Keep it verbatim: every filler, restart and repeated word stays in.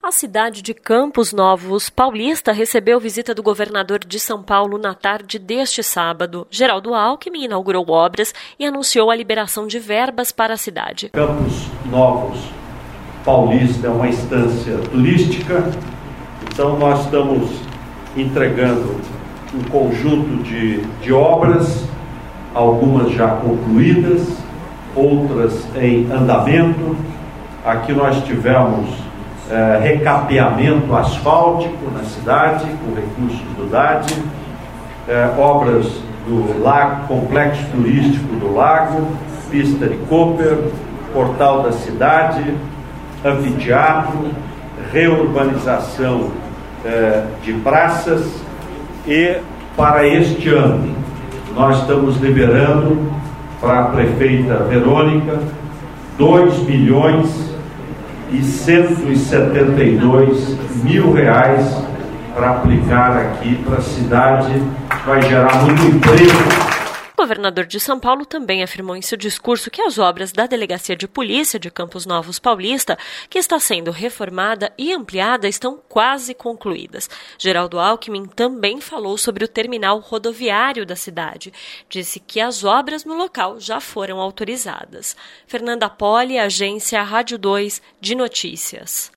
A cidade de Campos Novos Paulista recebeu visita do governador de São Paulo na tarde deste sábado. Geraldo Alckmin inaugurou obras e anunciou a liberação de verbas para a cidade. Campos Novos Paulista é uma instância turística, então nós estamos entregando um conjunto de, de obras, algumas já concluídas, outras em andamento. Aqui nós tivemos É, recapeamento asfáltico na cidade, com recursos do D A D, é, obras do lago, complexo turístico do lago, pista de Cooper, portal da cidade, anfiteatro, reurbanização é, de praças. E para este ano nós estamos liberando para a prefeita Verônica dois milhões e cento e setenta e dois mil reais para aplicar aqui para a cidade, vai gerar muito emprego. O governador de São Paulo também afirmou em seu discurso que as obras da Delegacia de Polícia de Campos Novos Paulista, que está sendo reformada e ampliada, estão quase concluídas. Geraldo Alckmin também falou sobre o terminal rodoviário da cidade. Disse que as obras no local já foram autorizadas. Fernanda Poli, Agência Rádio dois de Notícias.